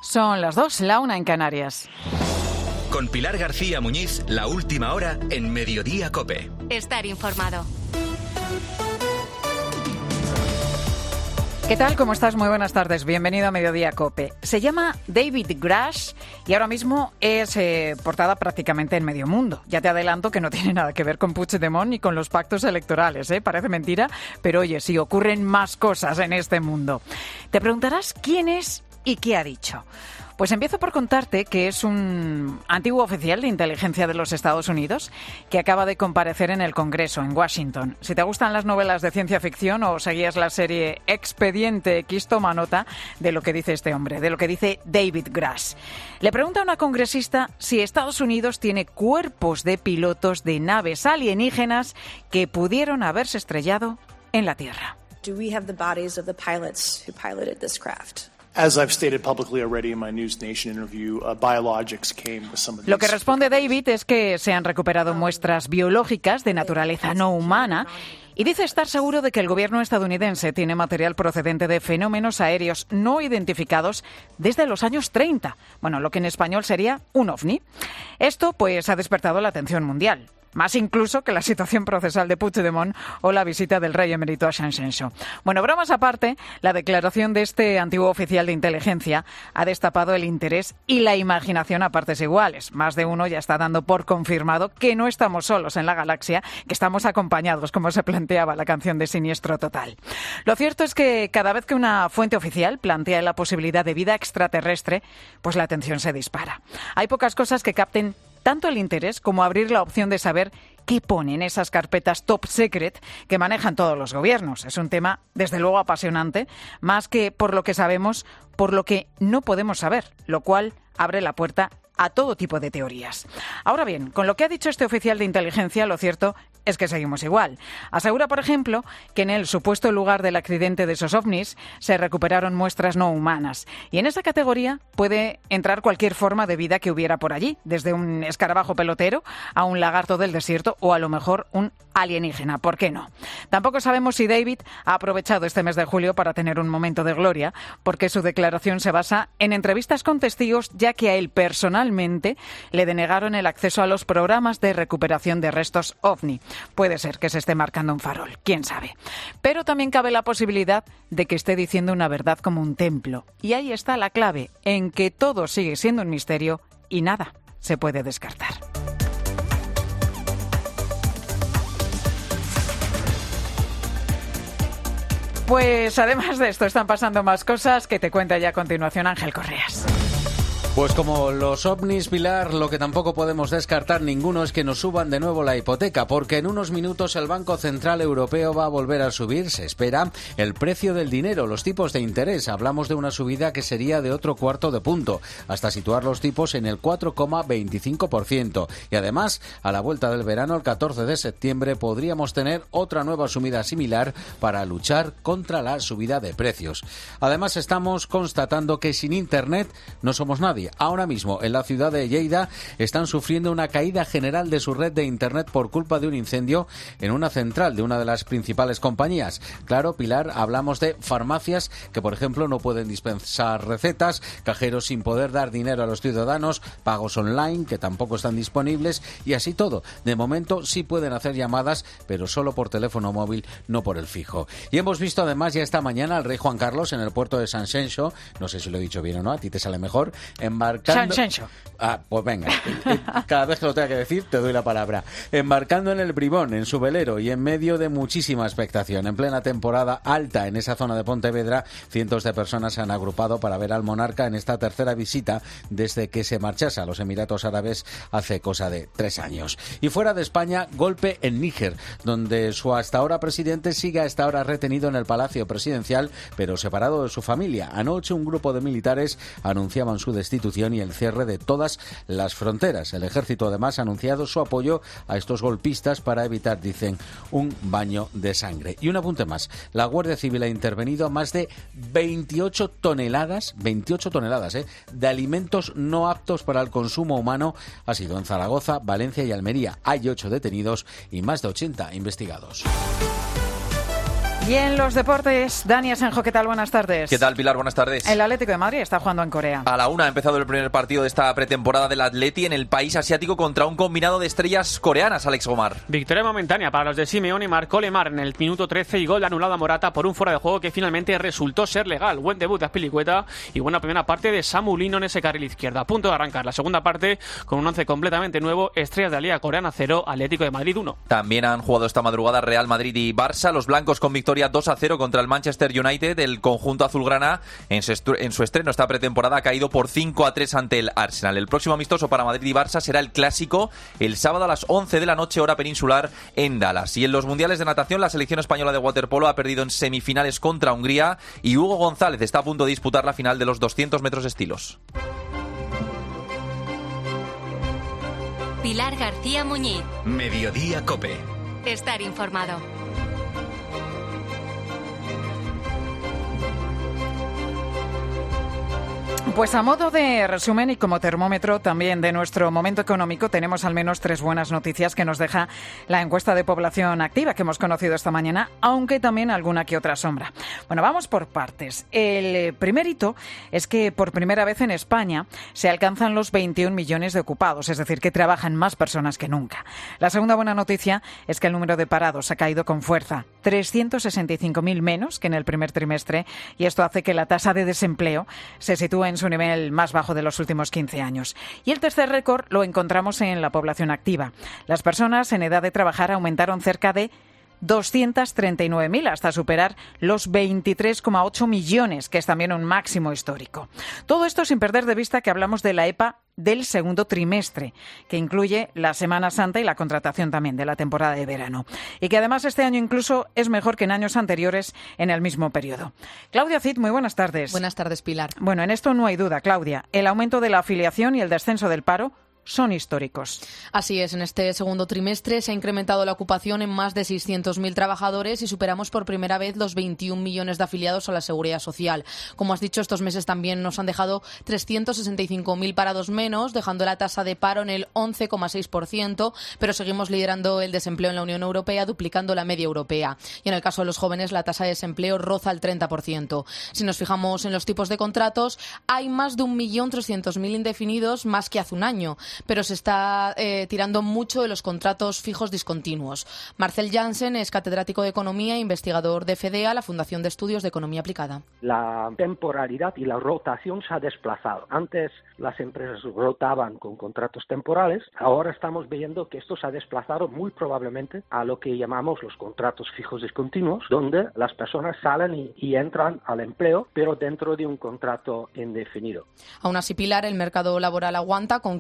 Son las 2, la 1 en Canarias. Con Pilar García Muñiz, la última hora en Mediodía COPE. Estar informado. ¿Qué tal? ¿Cómo estás? Muy buenas tardes. Bienvenido a Mediodía COPE. Se llama David Grush y ahora mismo es portada prácticamente en medio mundo. Ya te adelanto que no tiene nada que ver con Puigdemont ni con los pactos electorales, ¿eh? Parece mentira, pero oye, sí, ocurren más cosas en este mundo. Te preguntarás quién es y qué ha dicho. Pues empiezo por contarte que es un antiguo oficial de inteligencia de los Estados Unidos que acaba de comparecer en el Congreso, en Washington. Si te gustan las novelas de ciencia ficción o seguías la serie Expediente X, toma nota de lo que dice este hombre, de lo que dice David Grush. Le pregunta a una congresista si Estados Unidos tiene cuerpos de pilotos de naves alienígenas que pudieron haberse estrellado en la Tierra. Do we have the bodies of the pilots who piloted this craft? As I've stated publicly already in my News Nation interview, biologics came with some of these. Lo que responde David es que se han recuperado muestras biológicas de naturaleza no humana y dice estar seguro de que el gobierno estadounidense tiene material procedente de fenómenos aéreos no identificados desde los años 30. Bueno, lo que en español sería un ovni. Esto, pues, ha despertado la atención mundial. Más incluso que la situación procesal de Puigdemont o la visita del rey emérito a Sanxenxo. Bueno, bromas aparte, la declaración de este antiguo oficial de inteligencia ha destapado el interés y la imaginación a partes iguales. Más de uno ya está dando por confirmado que no estamos solos en la galaxia, que estamos acompañados, como se planteaba la canción de Siniestro Total. Lo cierto es que cada vez que una fuente oficial plantea la posibilidad de vida extraterrestre, pues la atención se dispara. Hay pocas cosas que capten tanto el interés como abrir la opción de saber qué ponen esas carpetas top secret que manejan todos los gobiernos. Es un tema, desde luego, apasionante, más que por lo que sabemos, por lo que no podemos saber, lo cual abre la puerta a todo tipo de teorías. Ahora bien, con lo que ha dicho este oficial de inteligencia, lo cierto es que seguimos igual. Asegura, por ejemplo, que en el supuesto lugar del accidente de esos ovnis se recuperaron muestras no humanas. Y en esa categoría puede entrar cualquier forma de vida que hubiera por allí, desde un escarabajo pelotero a un lagarto del desierto o a lo mejor un alienígena. ¿Por qué no? Tampoco sabemos si David ha aprovechado este mes de julio para tener un momento de gloria, porque su declaración se basa en entrevistas con testigos, ya que a él personalmente le denegaron el acceso a los programas de recuperación de restos OVNI. Puede ser que se esté marcando un farol, quién sabe. Pero también cabe la posibilidad de que esté diciendo una verdad como un templo. Y ahí está la clave, en que todo sigue siendo un misterio y nada se puede descartar. Pues además de esto están pasando más cosas que te cuenta ya a continuación Ángel Correas. Pues como los ovnis, Pilar, lo que tampoco podemos descartar ninguno es que nos suban de nuevo la hipoteca, porque en unos minutos el Banco Central Europeo va a volver a subir, se espera, el precio del dinero, los tipos de interés. Hablamos de una subida que sería de otro cuarto de punto, hasta situar los tipos en el 4,25%. Y además, a la vuelta del verano, el 14 de septiembre, podríamos tener otra nueva subida similar para luchar contra la subida de precios. Además, estamos constatando que sin Internet no somos nadie. Ahora mismo, en la ciudad de Lleida, están sufriendo una caída general de su red de Internet por culpa de un incendio en una central de una de las principales compañías. Claro, Pilar, hablamos de farmacias que, por ejemplo, no pueden dispensar recetas, cajeros sin poder dar dinero a los ciudadanos, pagos online que tampoco están disponibles y así todo. De momento sí pueden hacer llamadas, pero solo por teléfono móvil, no por el fijo. Y hemos visto además ya esta mañana al rey Juan Carlos en el puerto de Sanxenxo, no sé si lo he dicho bien o no, a ti te sale mejor, embarcando... Sanxenxo. Pues venga, cada vez que lo tenga que decir te doy la palabra. Embarcando en el Bribón, en su velero y en medio de muchísima expectación. En plena temporada alta en esa zona de Pontevedra, cientos de personas se han agrupado para ver al monarca en esta tercera visita desde que se marchase a los Emiratos Árabes hace cosa de 3 años. Y fuera de España, golpe en Níger, donde su hasta ahora presidente sigue hasta ahora retenido en el Palacio Presidencial, pero separado de su familia. Anoche un grupo de militares anunciaban su destitución y el cierre de todas las fronteras. El ejército además ha anunciado su apoyo a estos golpistas para evitar, dicen, un baño de sangre. Y un apunte más, la Guardia Civil ha intervenido a más de 28 toneladas de alimentos no aptos para el consumo humano. Ha sido en Zaragoza, Valencia y Almería. Hay 8 detenidos y más de 80 investigados. Y en los deportes, Dani Asenjo, ¿qué tal? Buenas tardes. ¿Qué tal, Pilar? Buenas tardes. El Atlético de Madrid está jugando en Corea. A la 1 ha empezado el primer partido de esta pretemporada del Atleti en el país asiático contra un combinado de estrellas coreanas, Alex Gomar. Victoria momentánea para los de Simeone. Marcó Lemar en el minuto 13 y gol anulado a Morata por un fuera de juego que finalmente resultó ser legal. Buen debut de Azpilicueta y buena primera parte de Samu Lino en ese carril izquierdo. A punto de arrancar la segunda parte con un once completamente nuevo. Estrellas de la Liga Coreana 0, Atlético de Madrid 1. También han jugado esta madrugada Real Madrid y Barça. Los blancos con victoria 2-0 contra el Manchester United. El conjunto azulgrana en su estreno esta pretemporada ha caído por 5-3 ante el Arsenal. El próximo amistoso para Madrid y Barça será el clásico el sábado a las 11 de la noche, hora peninsular, en Dallas. Y en los mundiales de natación, la selección española de waterpolo ha perdido en semifinales contra Hungría y Hugo González está a punto de disputar la final de los 200 metros estilos. Pilar García Muñiz. Mediodía COPE. Estar informado. Pues a modo de resumen y como termómetro también de nuestro momento económico, tenemos al menos 3 buenas noticias que nos deja la encuesta de población activa que hemos conocido esta mañana, aunque también alguna que otra sombra. Bueno, vamos por partes. El primer hito es que por primera vez en España se alcanzan los 21 millones de ocupados, es decir, que trabajan más personas que nunca. La segunda buena noticia es que el número de parados ha caído con fuerza, 365.000 menos que en el primer trimestre, y esto hace que la tasa de desempleo se sitúe en su nivel más bajo de los últimos 15 años. Y el tercer récord lo encontramos en la población activa. Las personas en edad de trabajar aumentaron cerca de 239.000 hasta superar los 23,8 millones, que es también un máximo histórico. Todo esto sin perder de vista que hablamos de la EPA del segundo trimestre, que incluye la Semana Santa y la contratación también de la temporada de verano. Y que además este año incluso es mejor que en años anteriores en el mismo periodo. Claudia Cid, muy buenas tardes. Buenas tardes, Pilar. Bueno, en esto no hay duda, Claudia. El aumento de la afiliación y el descenso del paro son históricos. Así es, en este segundo trimestre se ha incrementado la ocupación en más de 600.000 trabajadores y superamos por primera vez los 21 millones de afiliados a la Seguridad Social. Como has dicho, estos meses también nos han dejado 365.000 parados menos, dejando la tasa de paro en el 11,6%, pero seguimos liderando el desempleo en la Unión Europea, duplicando la media europea. Y en el caso de los jóvenes, la tasa de desempleo roza el 30%. Si nos fijamos en los tipos de contratos, hay más de 1.300.000 indefinidos más que hace un año, pero se está tirando mucho de los contratos fijos discontinuos. Marcel Jansen es catedrático de Economía e investigador de FEDEA, la Fundación de Estudios de Economía Aplicada. La temporalidad y la rotación se ha desplazado. Antes las empresas rotaban con contratos temporales, ahora estamos viendo que esto se ha desplazado muy probablemente a lo que llamamos los contratos fijos discontinuos, donde las personas salen y entran al empleo, pero dentro de un contrato indefinido. Aún así, Pilar, el mercado laboral aguanta con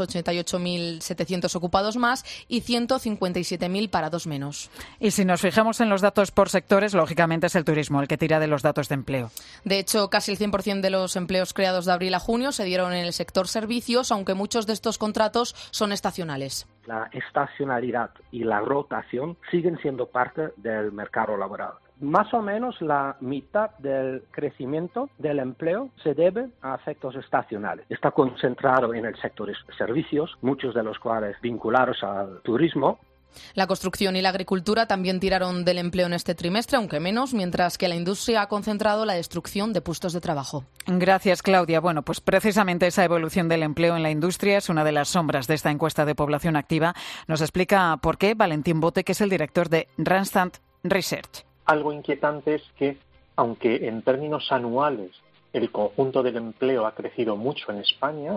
588.700 ocupados más y 157.000 parados menos. Y si nos fijamos en los datos por sectores, lógicamente es el turismo el que tira de los datos de empleo. De hecho, casi el 100% de los empleos creados de abril a junio se dieron en el sector servicios, aunque muchos de estos contratos son estacionales. La estacionalidad y la rotación siguen siendo parte del mercado laboral. Más o menos la mitad del crecimiento del empleo se debe a efectos estacionales. Está concentrado en el sector de servicios, muchos de los cuales vinculados al turismo. La construcción y la agricultura también tiraron del empleo en este trimestre, aunque menos, mientras que la industria ha concentrado la destrucción de puestos de trabajo. Gracias, Claudia. Bueno, pues precisamente esa evolución del empleo en la industria es una de las sombras de esta encuesta de población activa. Nos explica por qué Valentín Bote, que es el director de Randstad Research. Algo inquietante es que, aunque en términos anuales el conjunto del empleo ha crecido mucho en España,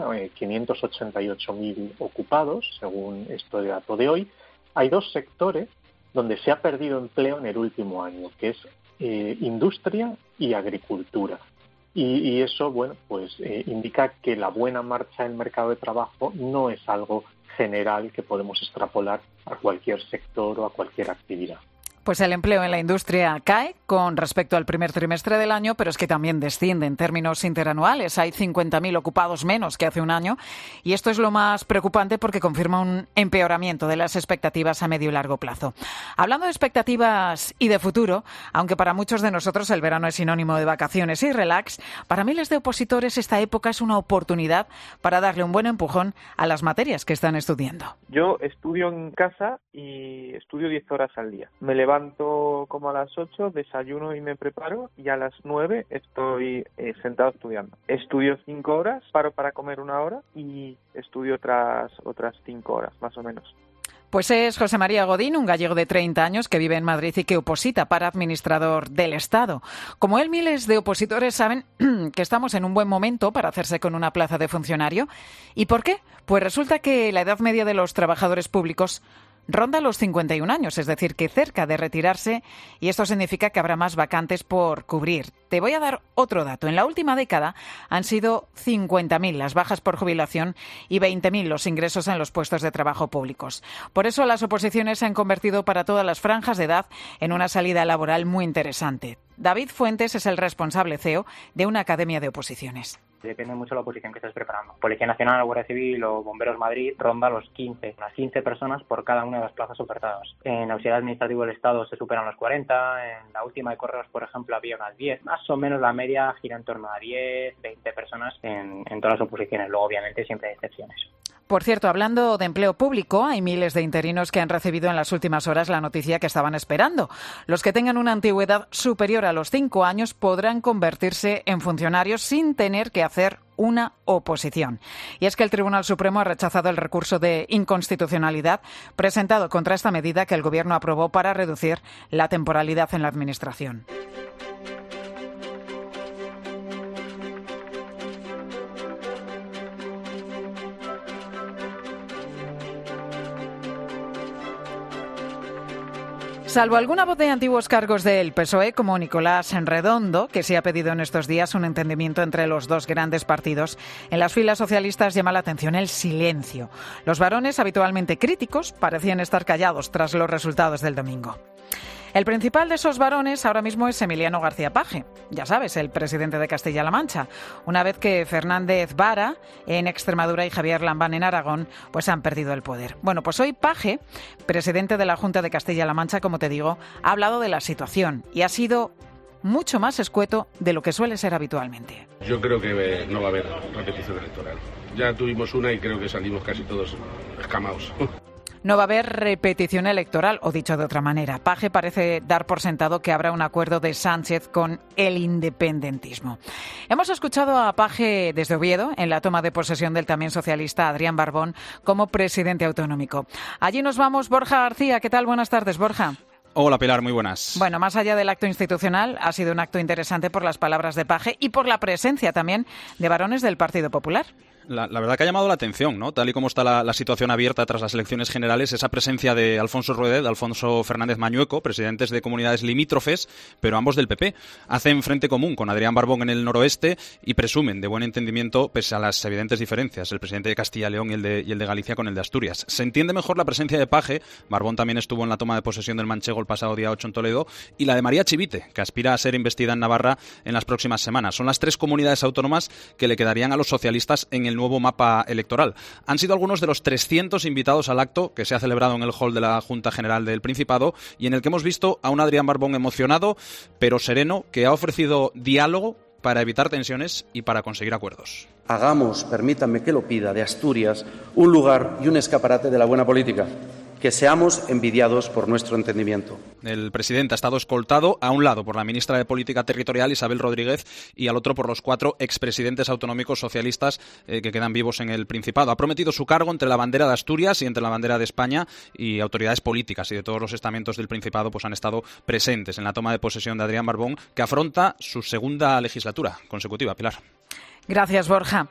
588.000 ocupados, según este dato de hoy, hay 2 sectores donde se ha perdido empleo en el último año, que es industria y agricultura. Y eso, bueno, pues indica que la buena marcha del mercado de trabajo no es algo general que podemos extrapolar a cualquier sector o a cualquier actividad. Pues el empleo en la industria cae con respecto al primer trimestre del año, pero es que también desciende en términos interanuales. Hay 50.000 ocupados menos que hace un año y esto es lo más preocupante porque confirma un empeoramiento de las expectativas a medio y largo plazo. Hablando de expectativas y de futuro, aunque para muchos de nosotros el verano es sinónimo de vacaciones y relax, para miles de opositores esta época es una oportunidad para darle un buen empujón a las materias que están estudiando. Yo estudio en casa y estudio 10 horas al día. Me levanto levanto como a las 8, desayuno y me preparo, y a las 9 estoy sentado estudiando. Estudio 5 horas, paro para comer 1 hora y estudio otras 5 horas, más o menos. Pues es José María Godín, un gallego de 30 años que vive en Madrid y que oposita para administrador del Estado. Como él, miles de opositores saben que estamos en un buen momento para hacerse con una plaza de funcionario. ¿Y por qué? Pues resulta que la edad media de los trabajadores públicos ronda los 51 años, es decir, que cerca de retirarse, y esto significa que habrá más vacantes por cubrir. Te voy a dar otro dato. En la última década han sido 50.000 las bajas por jubilación y 20.000 los ingresos en los puestos de trabajo públicos. Por eso las oposiciones se han convertido para todas las franjas de edad en una salida laboral muy interesante. David Fuentes es el responsable CEO de una academia de oposiciones. Depende mucho de la oposición que estés preparando. Policía Nacional, Guardia Civil o Bomberos Madrid ronda unas 15 personas por cada una de las plazas ofertadas. En Auxiliar Administrativo del Estado se superan los 40, en la última de Correos, por ejemplo, había unas 10. Más o menos la media gira en torno a 10, 20 personas en todas las oposiciones. Luego, obviamente, siempre hay excepciones. Por cierto, hablando de empleo público, hay miles de interinos que han recibido en las últimas horas la noticia que estaban esperando. Los que tengan una antigüedad superior a los 5 años podrán convertirse en funcionarios sin tener que hacer una oposición. Y es que el Tribunal Supremo ha rechazado el recurso de inconstitucionalidad presentado contra esta medida que el Gobierno aprobó para reducir la temporalidad en la Administración. Salvo alguna voz de antiguos cargos del PSOE, como Nicolás Redondo, que se ha pedido en estos días un entendimiento entre los dos grandes partidos, en las filas socialistas llama la atención el silencio. Los varones, habitualmente críticos, parecían estar callados tras los resultados del domingo. El principal de esos varones ahora mismo es Emiliano García Paje, ya sabes, el presidente de Castilla-La Mancha, una vez que Fernández Vara en Extremadura y Javier Lambán en Aragón pues han perdido el poder. Bueno, pues hoy Paje, presidente de la Junta de Castilla-La Mancha, como te digo, ha hablado de la situación y ha sido mucho más escueto de lo que suele ser habitualmente. Yo creo que no va a haber repetición electoral. Ya tuvimos una y creo que salimos casi todos escamados. No va a haber repetición electoral, o dicho de otra manera, Paje parece dar por sentado que habrá un acuerdo de Sánchez con el independentismo. Hemos escuchado a Paje desde Oviedo en la toma de posesión del también socialista Adrián Barbón como presidente autonómico. Allí nos vamos. Borja García, ¿qué tal? Buenas tardes, Borja. Hola Pilar, muy buenas. Bueno, más allá del acto institucional, ha sido un acto interesante por las palabras de Paje y por la presencia también de varones del Partido Popular. La verdad que ha llamado la atención, ¿no? Tal y como está la situación abierta tras las elecciones generales, esa presencia de Alfonso Rueda, de Alfonso Fernández Mañueco, presidentes de comunidades limítrofes, pero ambos del PP. Hacen frente común con Adrián Barbón en el noroeste y presumen de buen entendimiento pese a las evidentes diferencias, el presidente de Castilla y León y el de Galicia con el de Asturias. Se entiende mejor la presencia de Paje, Barbón también estuvo en la toma de posesión del manchego el pasado día 8 en Toledo, y la de María Chivite, que aspira a ser investida en Navarra en las próximas semanas. Son las 3 comunidades autónomas que le quedarían a los socialistas en el nuevo mapa electoral. Han sido algunos de los 300 invitados al acto que se ha celebrado en el hall de la Junta General del Principado y en el que hemos visto a un Adrián Barbón emocionado pero sereno que ha ofrecido diálogo para evitar tensiones y para conseguir acuerdos. Hagamos, permítanme que lo pida, de Asturias un lugar y un escaparate de la buena política. Que seamos envidiados por nuestro entendimiento. El presidente ha estado escoltado a un lado por la ministra de Política Territorial, Isabel Rodríguez, y al otro por los 4 expresidentes autonómicos socialistas que quedan vivos en el Principado. Ha prometido su cargo entre la bandera de Asturias y entre la bandera de España, y autoridades políticas y de todos los estamentos del Principado pues han estado presentes en la toma de posesión de Adrián Barbón, que afronta su segunda legislatura consecutiva. Pilar. Gracias, Borja.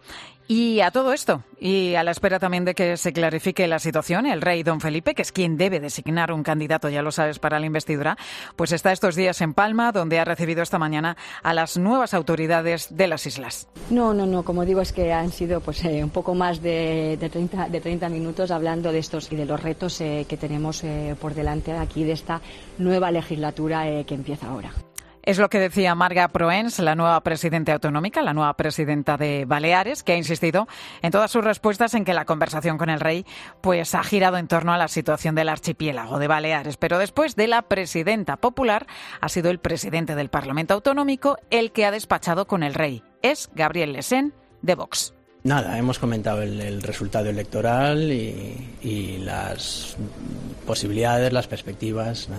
Y a todo esto, y a la espera también de que se clarifique la situación, el rey don Felipe, que es quien debe designar un candidato, ya lo sabes, para la investidura, pues está estos días en Palma, donde ha recibido esta mañana a las nuevas autoridades de las islas. No, como digo, es que han sido pues un poco más de 30 minutos hablando de estos y de los retos que tenemos por delante aquí de esta nueva legislatura que empieza ahora. Es lo que decía Marga Proens, la nueva presidenta autonómica, la nueva presidenta de Baleares, que ha insistido en todas sus respuestas en que la conversación con el rey pues ha girado en torno a la situación del archipiélago de Baleares. Pero después de la presidenta popular, ha sido el presidente del Parlamento Autonómico el que ha despachado con el rey. Es Gabriel Lesén, de Vox. Nada, hemos comentado el resultado electoral y las posibilidades, las perspectivas, nada.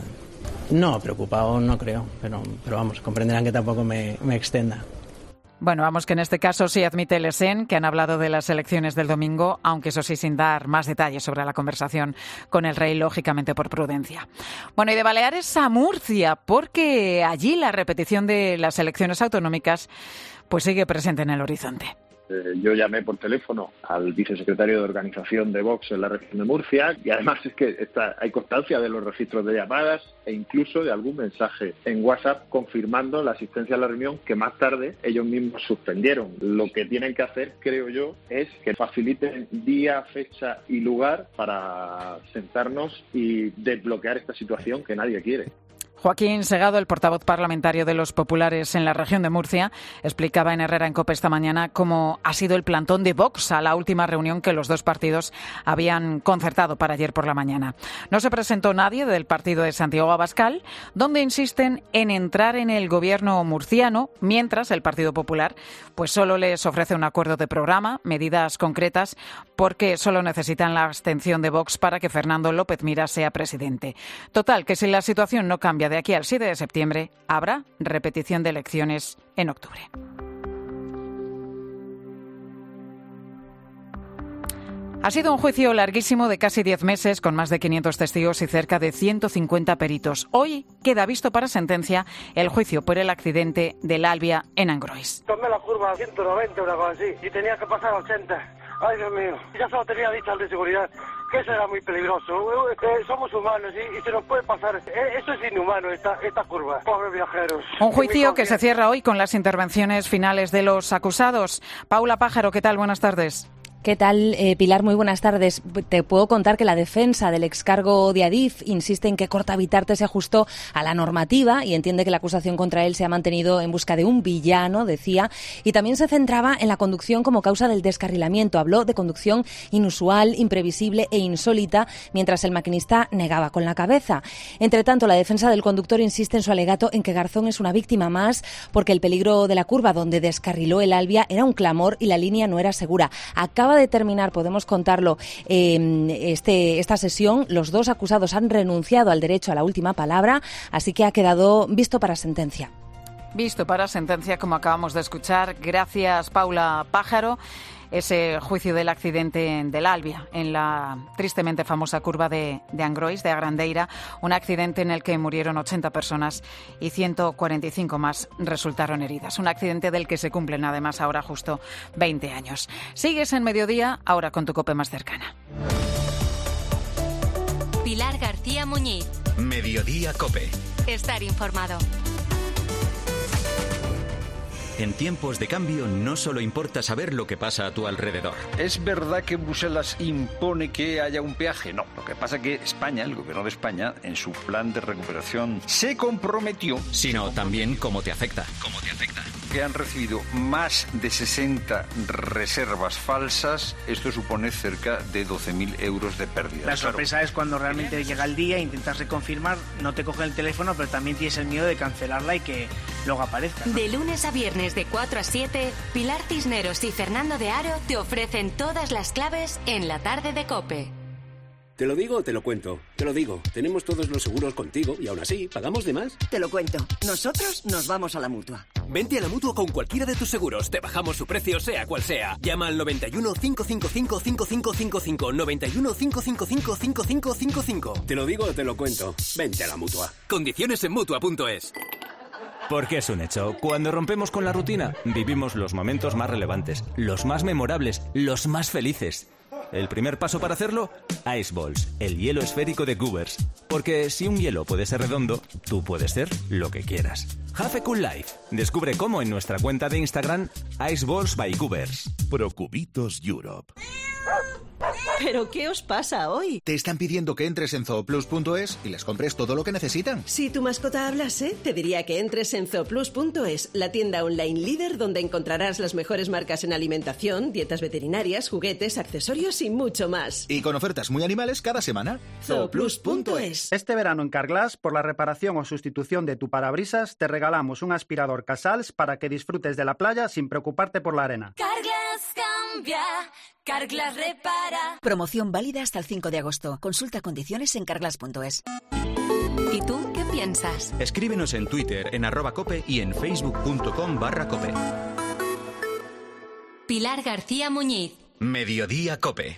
No, preocupado no creo, pero vamos, comprenderán que tampoco me extienda. Bueno, vamos, que en este caso sí admite Le Sen que han hablado de las elecciones del domingo, aunque eso sí sin dar más detalles sobre la conversación con el rey, lógicamente por prudencia. Bueno, y de Baleares a Murcia, porque allí la repetición de las elecciones autonómicas pues sigue presente en el horizonte. Yo llamé por teléfono al vicesecretario de organización de Vox en la región de Murcia y además es que hay constancia de los registros de llamadas e incluso de algún mensaje en WhatsApp confirmando la asistencia a la reunión que más tarde ellos mismos suspendieron. Lo que tienen que hacer, creo yo, es que faciliten día, fecha y lugar para sentarnos y desbloquear esta situación que nadie quiere. Joaquín Segado, el portavoz parlamentario de los populares en la región de Murcia, explicaba en Herrera en COPE esta mañana cómo ha sido el plantón de Vox a la última reunión que los dos partidos habían concertado para ayer por la mañana. No se presentó nadie del partido de Santiago Abascal, donde insisten en entrar en el gobierno murciano, mientras el Partido Popular pues solo les ofrece un acuerdo de programa, medidas concretas, porque solo necesitan la abstención de Vox para que Fernando López Miras sea presidente. Total, que si la situación no cambia de aquí al 7 de septiembre, habrá repetición de elecciones en octubre. Ha sido un juicio larguísimo de casi 10 meses, con más de 500 testigos y cerca de 150 peritos. Hoy queda visto para sentencia el juicio por el accidente del Albia en Angrois. Tomé la curva a 190, una cosa así, y tenía que pasar a 80. Ay, Dios mío, ya se lo tenía dicho al de seguridad, que eso era muy peligroso. Somos humanos y se nos puede pasar. Eso es inhumano, esta curva. Pobres viajeros. Un juicio que se cierra hoy con las intervenciones finales de los acusados. Paula Pájaro, ¿qué tal? Buenas tardes. ¿Qué tal, Pilar? Muy buenas tardes. Te puedo contar que la defensa del excargo de Adif insiste en que Corta Bitarte se ajustó a la normativa y entiende que la acusación contra él se ha mantenido en busca de un villano, decía, y también se centraba en la conducción como causa del descarrilamiento. Habló de conducción inusual, imprevisible e insólita, mientras el maquinista negaba con la cabeza. Entre tanto, la defensa del conductor insiste en su alegato en que Garzón es una víctima más porque el peligro de la curva donde descarriló el Albia era un clamor y la línea no era segura. Acaba de terminar, podemos contarlo, esta sesión. Los dos acusados han renunciado al derecho a la última palabra, así que ha quedado visto para sentencia. Visto para sentencia, como acabamos de escuchar. Gracias, Paula Pájaro. Ese juicio del accidente del Albia en la tristemente famosa curva de Angrois, de Agrandeira, un accidente en el que murieron 80 personas y 145 más resultaron heridas. Un accidente del que se cumplen además ahora justo 20 años. Sigues en Mediodía, ahora con tu COPE más cercana. Pilar García Muñiz. Mediodía COPE. Estar informado. En tiempos de cambio no solo importa saber lo que pasa a tu alrededor. ¿Es verdad que Bruselas impone que haya un peaje? No, lo que pasa es que España, el gobierno de España, en su plan de recuperación se comprometió... Sino también cómo te afecta. Que han recibido más de 60 reservas falsas. Esto supone cerca de 12.000 euros de pérdida. La sorpresa es cuando realmente llega el día, intentas reconfirmar, no te cogen el teléfono, pero también tienes el miedo de cancelarla y que luego aparezca, ¿no? De lunes a viernes de 4 a 7, Pilar Cisneros y Fernando de Aro te ofrecen todas las claves en la tarde de COPE. ¿Te lo digo o te lo cuento? Te lo digo. Tenemos todos los seguros contigo y aún así, ¿pagamos de más? Te lo cuento. Nosotros nos vamos a la Mutua. Vente a la Mutua con cualquiera de tus seguros. Te bajamos su precio, sea cual sea. Llama al 91 555 5555. 91 555 5555. Te lo digo o te lo cuento. Vente a la Mutua. Condiciones en Mutua.es. Porque es un hecho. Cuando rompemos con la rutina, vivimos los momentos más relevantes, los más memorables, los más felices. El primer paso para hacerlo, Ice Balls, el hielo esférico de Goobers. Porque si un hielo puede ser redondo, tú puedes ser lo que quieras. Have a cool life. Descubre cómo en nuestra cuenta de Instagram, Ice Balls by Goobers. Procubitos Europe. ¿Pero qué os pasa hoy? Te están pidiendo que entres en zooplus.es y les compres todo lo que necesitan. Si tu mascota hablase, te diría que entres en zooplus.es, la tienda online líder donde encontrarás las mejores marcas en alimentación, dietas veterinarias, juguetes, accesorios y mucho más. Y con ofertas muy animales cada semana. Zooplus.es. Este verano en Carglass, por la reparación o sustitución de tu parabrisas, te regalamos un aspirador Casals para que disfrutes de la playa sin preocuparte por la arena. Carglass cambia, Carglass repara. Promoción válida hasta el 5 de agosto. Consulta condiciones en carglass.es. ¿Y tú qué piensas. Escríbenos en Twitter, en @cope y en facebook.com/cope. Pilar García Muñiz. Mediodía Cope.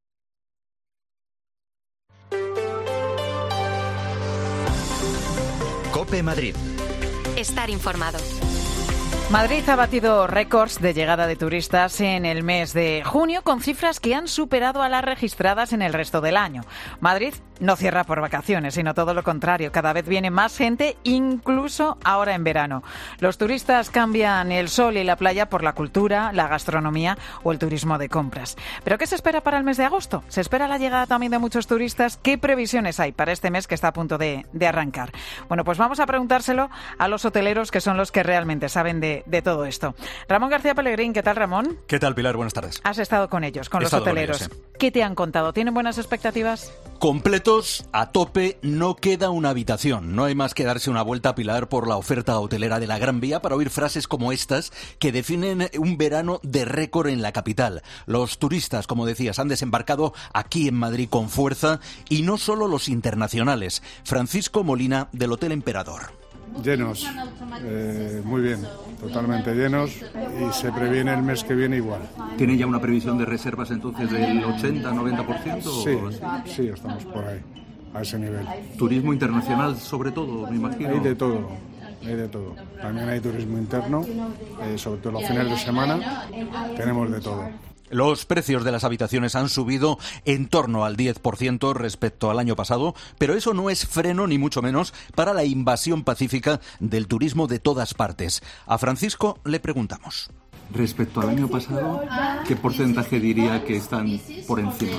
Cope Madrid. Estar informado. Madrid ha batido récords de llegada de turistas en el mes de junio con cifras que han superado a las registradas en el resto del año. Madrid no cierra por vacaciones, sino todo lo contrario. Cada vez viene más gente, incluso ahora en verano. Los turistas cambian el sol y la playa por la cultura, la gastronomía o el turismo de compras. ¿Pero qué se espera para el mes de agosto? ¿Se espera la llegada también de muchos turistas? ¿Qué previsiones hay para este mes que está a punto de arrancar? Bueno, pues vamos a preguntárselo a los hoteleros, que son los que realmente saben de todo esto. Ramón García Pellegrín, ¿qué tal, Ramón? ¿Qué tal, Pilar? Buenas tardes. Has estado con ellos, con los hoteleros. Con ellos, sí. ¿Qué te han contado? ¿Tienen buenas expectativas? Completos, a tope, no queda una habitación. No hay más que darse una vuelta, Pilar, por la oferta hotelera de la Gran Vía para oír frases como estas que definen un verano de récord en la capital. Los turistas, como decías, han desembarcado aquí en Madrid con fuerza, y no solo los internacionales. Francisco Molina, del Hotel Emperador. Llenos, muy bien, totalmente llenos, y se previene el mes que viene igual. ¿Tiene ya una previsión de reservas entonces del 80-90%? Sí, estamos por ahí, a ese nivel. ¿Turismo internacional sobre todo, me imagino? Hay de todo. También hay turismo interno, sobre todo los fines de semana, tenemos de todo. Los precios de las habitaciones han subido en torno al 10% respecto al año pasado, pero eso no es freno ni mucho menos para la invasión pacífica del turismo de todas partes. A Francisco le preguntamos. Respecto al año pasado, ¿qué porcentaje diría que están por encima?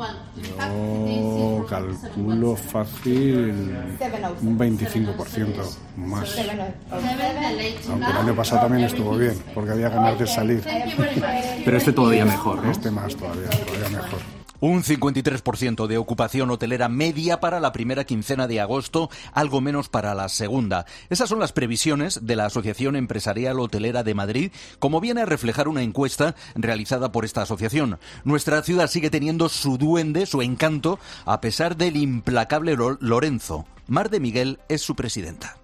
Yo calculo fácil un 25% más. Aunque el año pasado también estuvo bien, porque había ganas de salir. Pero este todavía mejor, ¿no? Este más todavía mejor. Un 53% de ocupación hotelera media para la primera quincena de agosto, algo menos para la segunda. Esas son las previsiones de la Asociación Empresarial Hotelera de Madrid, como viene a reflejar una encuesta realizada por esta asociación. Nuestra ciudad sigue teniendo su duende, su encanto, a pesar del implacable Lorenzo. Mar de Miguel es su presidenta.